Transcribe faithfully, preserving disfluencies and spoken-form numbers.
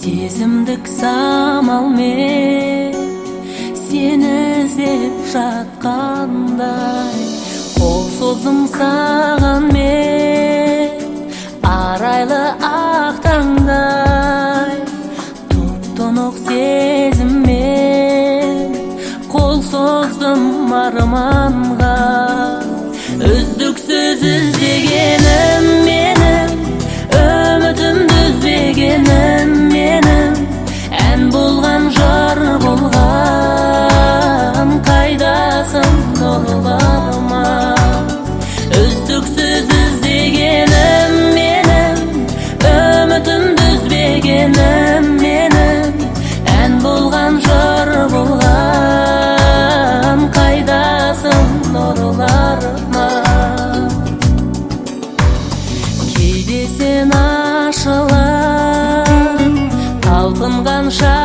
сезімдік самалмен сені іздеп жатқандай, қол создым саған мен арайлы ақ таңдай. Тұп-тұнық сезіммен қол создым арманға, үздіксіз іздегенім менің, үмітімді үзбегенім менің, ән болған жар болған, қайдасың нұрларыма. Үздіксіз іздегенім менің, үмітімді үзбегенім менің, ән болған жар болған, қайдасың нұрларыма. Кейде сен ашылып талпынғанша